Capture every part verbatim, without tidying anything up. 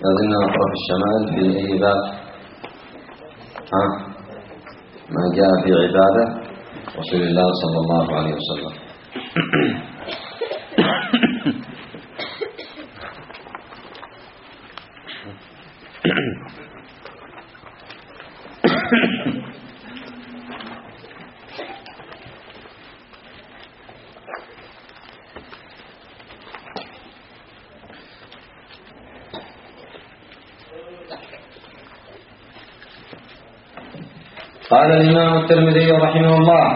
لازلنا نقرأ في الشمال في أي باب؟ ها؟ ما جاء في عبادة رسول الله صلى الله عليه وسلم. قال الإمام الترمذي رحمه الله: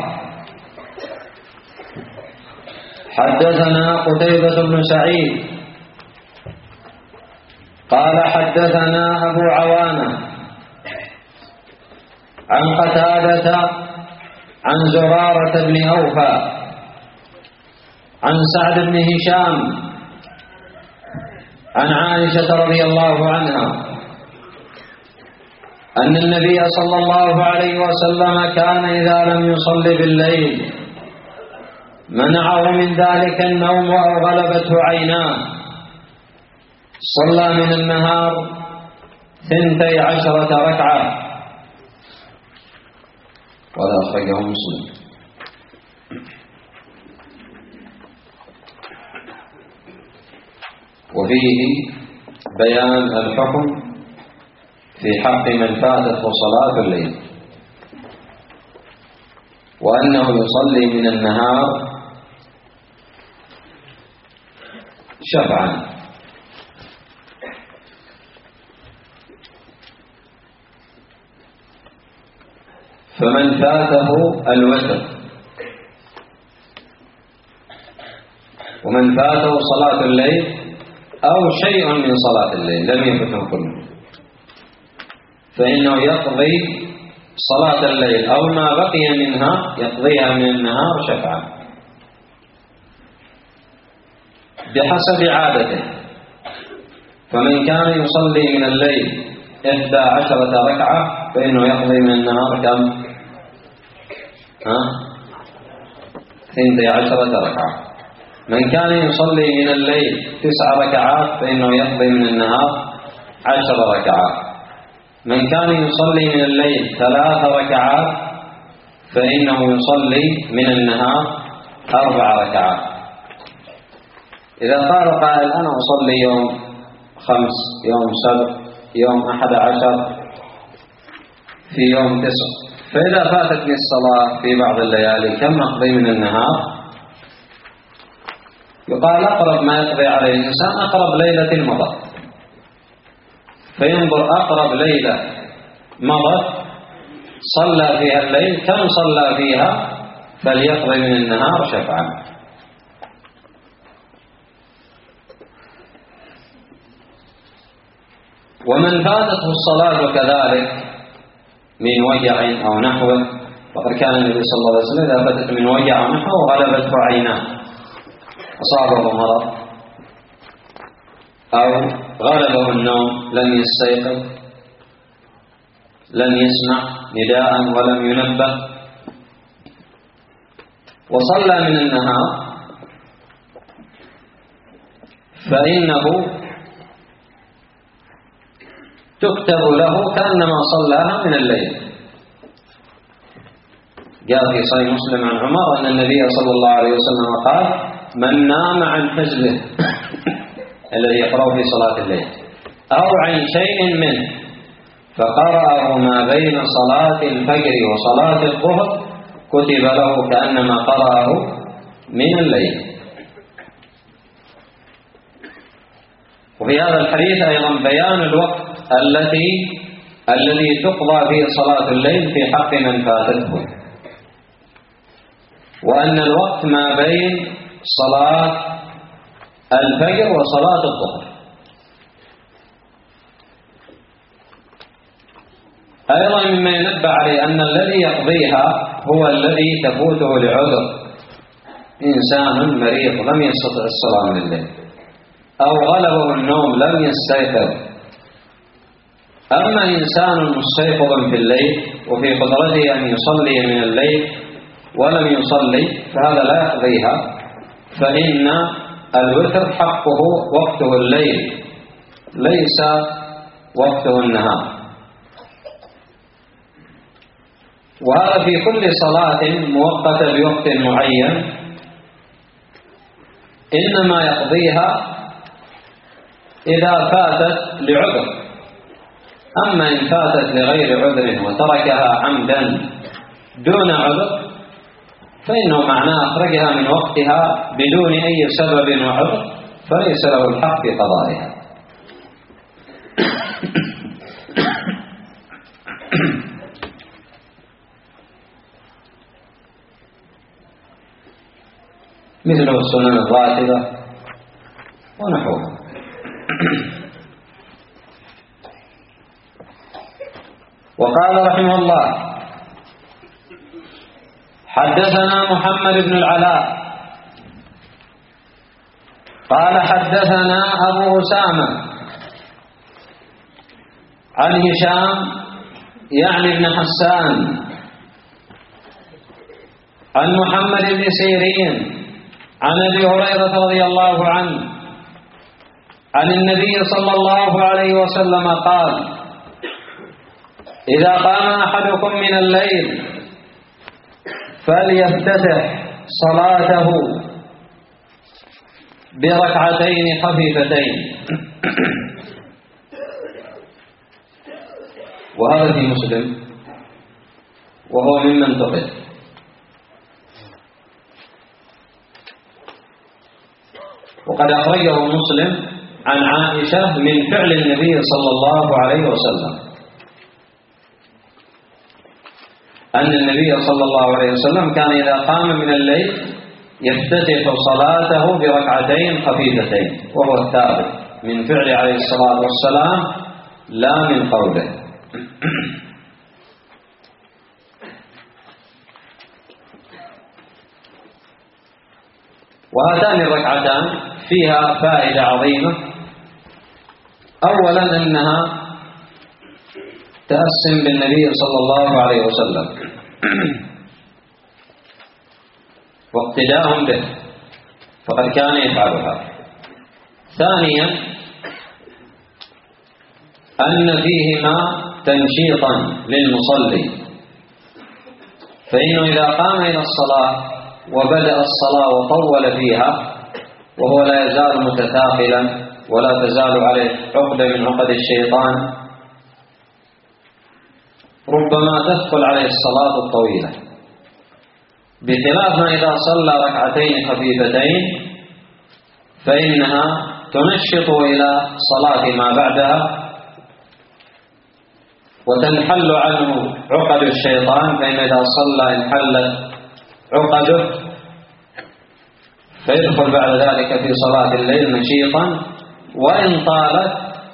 حدثنا قتيبة بن سعيد قال حدثنا أبو عوانة عن قتادة عن زرارة بن أوفى عن سعد بن هشام عن عائشة رضي الله عنها أن النبي صلى الله عليه وسلم كان إذا لم يصلي بالليل منعه من ذلك النوم أو غلبته عيناه صلى من النهار ثنتي عشرة ركعة، ولا أخرجه مسلم. وفيه بيان الحكم في حق من فاتته صلاة الليل، وأنه يصلي من النهار شفعا، فمن فاته الوتر ومن فاته صلاة الليل أو شيء من صلاة الليل لم يفته كله، فإنه يقضي صلاة الليل أو ما بقي منها يقضيها من النهار شفعا بحسب عادته. فمن كان يصلي من الليل إحدى عشرة ركعة فإنه يقضي من النهار كم؟ ها؟ ثنتي عشرة ركعة. من كان يصلي من الليل تسع ركعات فإنه يقضي من النهار عشر ركعات. من كان يصلي من الليل ثلاث ركعات فإنه يصلي من النهار أربع ركعات. إذا قال قائل أنا أصلي يوم خمس، يوم سبت، يوم أحد عشر، في يوم تسع، فإذا فاتتني الصلاة في بعض الليالي كم أقضي من النهار؟ يقال أقرب ما يقضي عليه الإنسان أقرب ليلة مضت، فينظر أقرب ليلة مضت صلى فيها الليل كم صلى فيها فليقضي من النهار شفعا. ومن فاتته الصلاة كذلك من وجع أو نحوه، فقد كان النبي صلى الله عليه وسلم إذا فاتت من وجع أو نحوه غلبته عيناه، أصابه مرض أو غلبه النوم، لم يستيقظ، لم يسمع نداء ولم ينبه، وصلى من النهار، فإنه تكتب له كأنما صلاها من الليل. جاء في صحيح مسلم عن عمر أن النبي صلى الله عليه وسلم قال: من نام عن حزبه الذي يقرأ في صلاة الليل أو عن شيء منه فقرأه ما بين صلاة الفجر وصلاة الظهر كتب له كأنما قرأه من الليل. وفي هذا الحديث أيضا بيان الوقت التي الذي تقضى فيه صلاة الليل في حق من فاتته، وأن الوقت ما بين صلاة الفجر وصلاة الظهر. أيضا مما ينبه عليه أن الذي يقضيها هو الذي تفوته لعذر، إنسان مريض لم يستطع الصلاة من الليل، أو غلبه النوم لم يستيقظ. أما إنسان مستيقظ في الليل وفي قدرته أن يصلي من الليل ولم يصلي فهذا لا يقضيها، فإن الوتر حقه وقته الليل ليس وقته النهار. وهذا في كل صلاة مؤقتة بوقت معين إنما يقضيها إذا فاتت لعذر. أما إن فاتت لغير عذر وتركها عمدا دون عذر فإنه معناه أخرجها من وقتها بدون أي سبب وعذر، فليس له الحق في قضائها. مثل السنن الراتبة ونحوها. وقال رحمه الله: حدثنا محمد بن العلاء قال حدثنا أبو أسامة عن هشام يعني ابن حسان عن محمد بن سيرين عن أبي هريرة رضي الله عنه عن النبي صلى الله عليه وسلم قال: إذا قام أحدكم من الليل فليفتتح صلاته بركعتين خفيفتين. وهذا في مسلم وهو ممن تقل. وقد أخرجه مسلم عن عائشة من فعل النبي صلى الله عليه وسلم أن النبي صلى الله عليه وسلم كان إذا قام من الليل يفتتح صلاته بركعتين خفيفتين، وهو الثابت من فعل عليه الصلاة والسلام لا من قوله. وهاتان الركعتان فيها فائدة عظيمة. أولا أنها تأسم بالنبي صلى الله عليه وسلم واقتداء به، فقد كان يفعلها. ثانيا أن فيهما تنشيطا للمصلي، فإنه إذا قام إلى الصلاة وبدأ الصلاة وطول فيها وهو لا يزال متثاقلا ولا تزال عليه عقدة من عقد الشيطان، ربما تثقل عليه الصلاة الطويلة، بخلاف ما إذا صلى ركعتين خفيفتين فإنها تنشط إلى صلاة ما بعدها وتنحل عنه عقد الشيطان، فإن إذا صلى انحلت عقده فيدخل بعد ذلك في صلاة الليل نشيطا، وإن طالت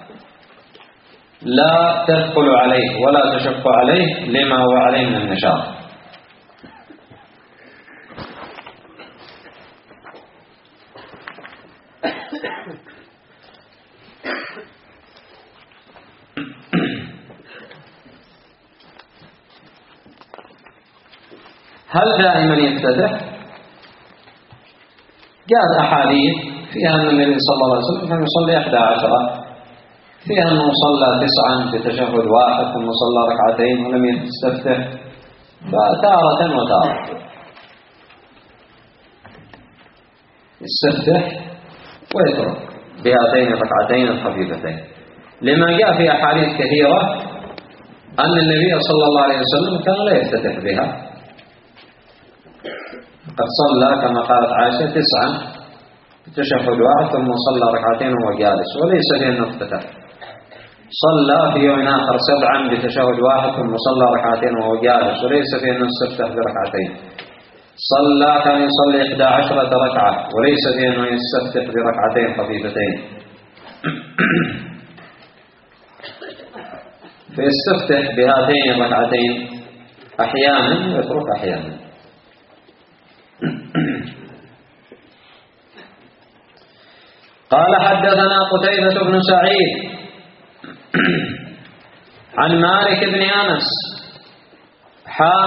لا تثقل عليه ولا تشق عليه لما هو عليه من النشاط. هل دائما يفتتح؟ جاءت أحاديث فيها أن النبي صلى الله عليه وسلم كان يصلي إحدى عشرة، فيها أنه صلى تسعا بتشهد واحد ثم صلى ركعتين ولم يستفتح، فتارة وتارة يستفتح ويترك بهاتين الركعتين الخفيفتين، لما جاء في أحاديث كثيرة أن النبي صلى الله عليه وسلم كان لا يفتتح بها، قد صلى كما قالت عائشة تسعا بتشهد واحد ثم صلى ركعتين وهو جالس وليس فيه أنه افتتح. صلى في يوم آخر سبعا بتشهد واحد ثم صلى ركعتين وهو جالس وليس فيه أنه استفتح بركعتين. صلى كان يصلي إحدى عشرة ركعة وليس فيه أنه يستفتح بركعتين خفيفتين. فيستفتح بهاتين الركعتين أحيانا ويترك أحيانا. قال حدثنا قتيبة بن سعيد عن مالك بن أنس حاء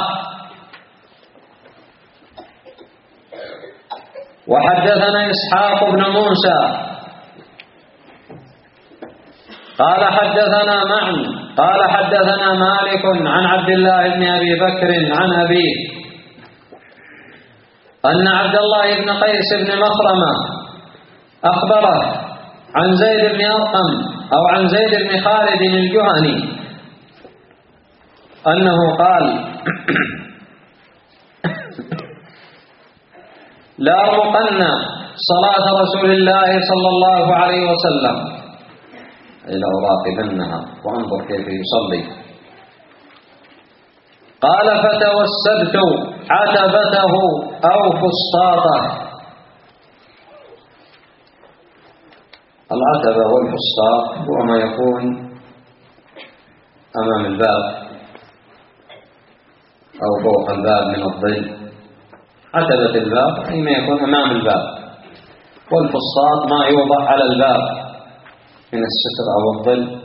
وحدثنا إسحاق بن موسى قال حدثنا معن قال حدثنا مالك عن عبد الله بن أبي بكر عن أبيه أن عبد الله بن قيس بن مخرمة أخبره عن زيد بن أرقم أو عن زيد بن خالد الجهني أنه قال لا أرمقن صلاة رسول الله صلى الله عليه وسلم إلا أراقبنها وأنظر كيف يصلي. قال فتوسدت عتبته أو فسطاطه. العتبة والفسطاط هو ما يكون أمام الباب أو فوق الباب من الظل. عتبة الباب أي ما يكون أمام الباب، والفسطاط ما يوضع على الباب من الستر أو الظل.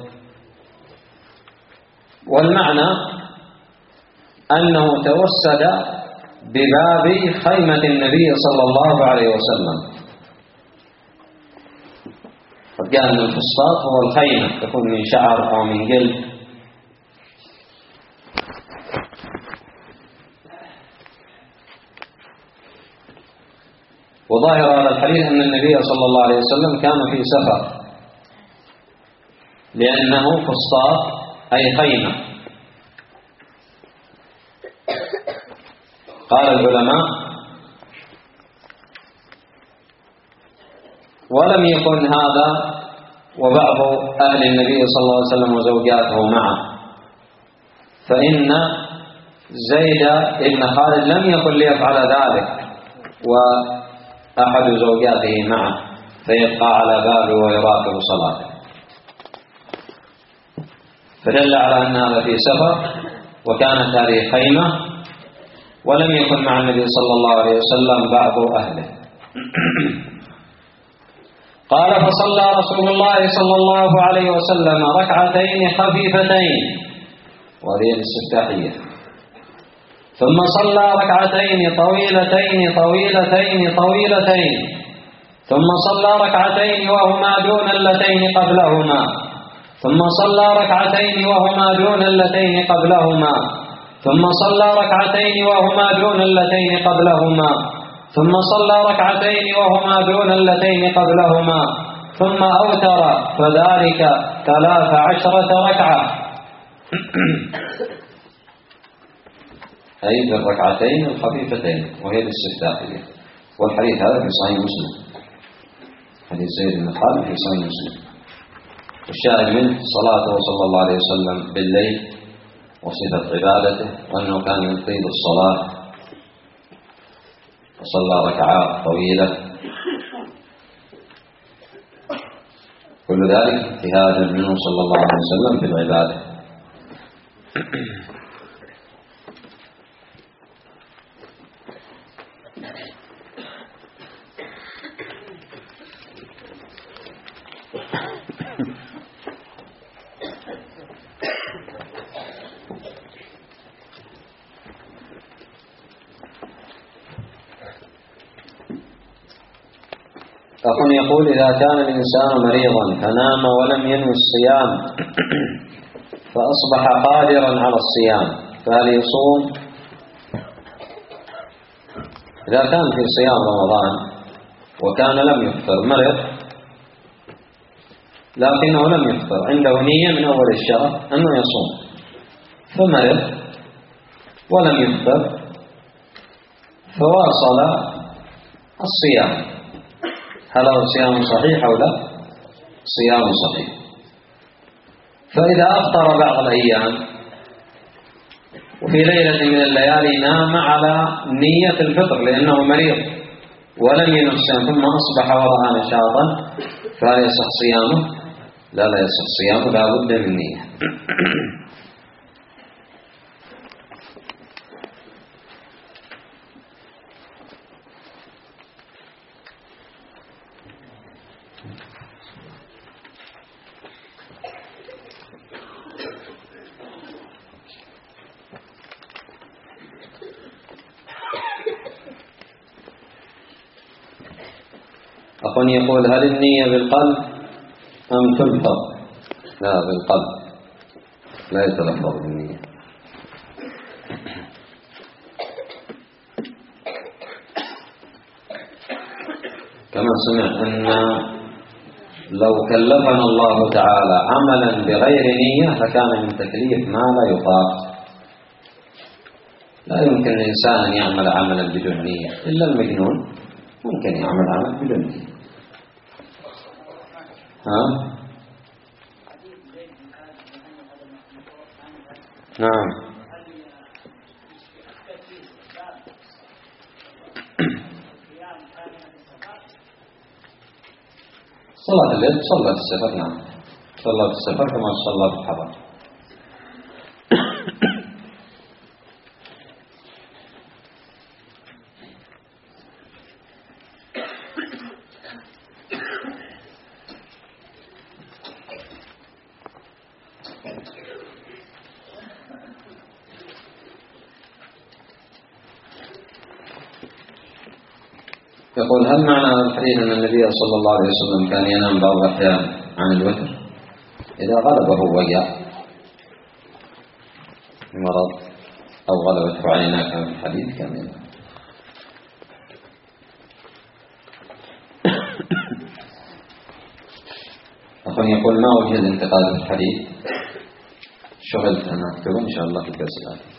والمعنى أنه توسد بباب خيمة النبي صلى الله عليه وسلم. قد قال أن الفسطاط هو الخيمة، تكون من شعر أو من جلد. وظاهر هذا الحديث أن النبي صلى الله عليه وسلم كان في سفر، لأنه فسطاط أي خيمة. قال العلماء: ولم يكن هذا وبعض أهل النبي صلى الله عليه وسلم وزوجاته معه، فإن زيد بن خالد لم يكن ليفعل ذلك وأحد زوجاته معه فيبقى على بابه ويراقب صلاته، فدل على أن هذا في سفر وكانت هذه خيمة ولم يكن مع النبي صلى الله عليه وسلم بعض أهله. قال: فصلى رسول الله صلى الله عليه وسلم ركعتين خفيفتين، وهذه الاستفتاحية، ثم صلى ركعتين طويلتين طويلتين طويلتين، ثم صلى ركعتين وهما دون اللتين قبلهما، ثم صلى ركعتين وهما دون اللتين قبلهما، ثم صلى ركعتين وهما دون اللتين قبلهما، ثم صلى ركعتين وهما دون اللتين قبلهما، ثم أوتر، فذلك ثلاث عشرة ركعة. أي بالركعتين الخفيفتين، وهي الاستفتاحية. والحديث هذا في صحيح مسلم، حديث زيد بن خالد في صحيح مسلم. والشاهد منه صلاته صلى الله عليه وسلم بالليل وصفة عبادته، وأنه كان يطيل الصلاة وصلى ركعات طويلة، كل ذلك اجتهاد منه صلى الله عليه وسلم في العبادة. أخ يقول: إذا كان الإنسان مريضا فنام ولم ينوي الصيام فأصبح قادرا على الصيام، فهل يصوم؟ إذا كان في صيام رمضان وكان لم يفطر، مرض لكنه لم يفطر، عنده نية من أول الشهر أنه يصوم، فمرض ولم يفطر فواصل الصيام، هل هو صيام صحيح أو لا؟ صيام صحيح. فإذا أفطر بعض الأيام وفي ليلة من الليالي نام على نية الفطر لأنه مريض ولم ينوي الصيام، ثم أصبح ورأى نشاطا، فهل يصح صيامه؟ لا لا يصح صيامه، لا بد من نية. أخ يقول: هل النية بالقلب أم تلفظ؟ لا، بالقلب، لا يتلفظ بالنية. كما سمع أن لو كلفنا الله تعالى عملا بغير نية لكان من تكليف ما لا يطاق. لا يمكن الإنسان أن يعمل عملا بدون نية، إلا المجنون ممكن يعمل عمل بدون نية. ها؟ نعم. صلاة الليل صلاة السفر، نعم، صلاة السفر كما صلاة في الحضر. يقول: هل معنى هذا الحديث أن النبي صلى الله عليه وسلم كان ينام بعض الأحيان عن الوتر إذا غلبه وجع مرض أو غلبته عيناه كما في الحديث كان ينام؟ أخوان يقول: ما وجه الانتقاد في الحديث؟ شغلت أنا أكتب إن شاء الله في الدرس الآتي.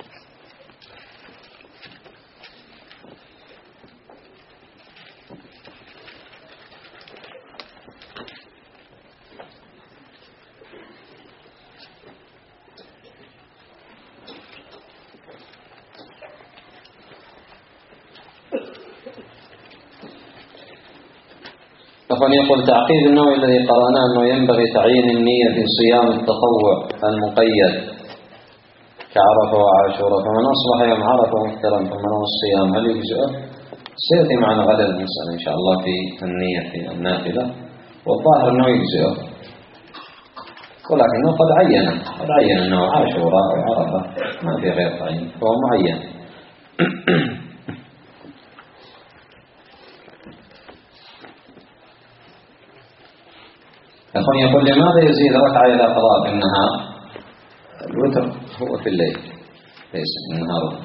أخوان يقول: تعقيد النوع الذي قرأناه أنه ينبغي تعيين النية في صيام التطوع المقيد كعرفة وعاشوراء، فمن أصبح يوم عرفة مفطرا ثم نوى الصيام هل يجزئه؟ سيأتي معنا غدا المسألة إن شاء الله في النية في النافلة، والظاهر أنه يجزئه، ولكنه قد عين قد عين أنه عاشوراء وعرفة، ما في غير تعيين، فهو معين. أخوان يقول: لماذا يزيد ركعة إلى قضاء في النهار؟ الوتر هو في الليل ليس في النهار.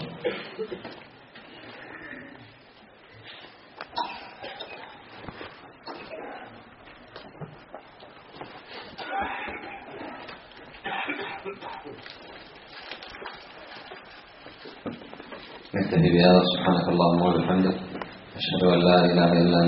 نكتفي بهذا. سبحانك اللهم وبحمدك، أشهد أن لا إله إلا أنت.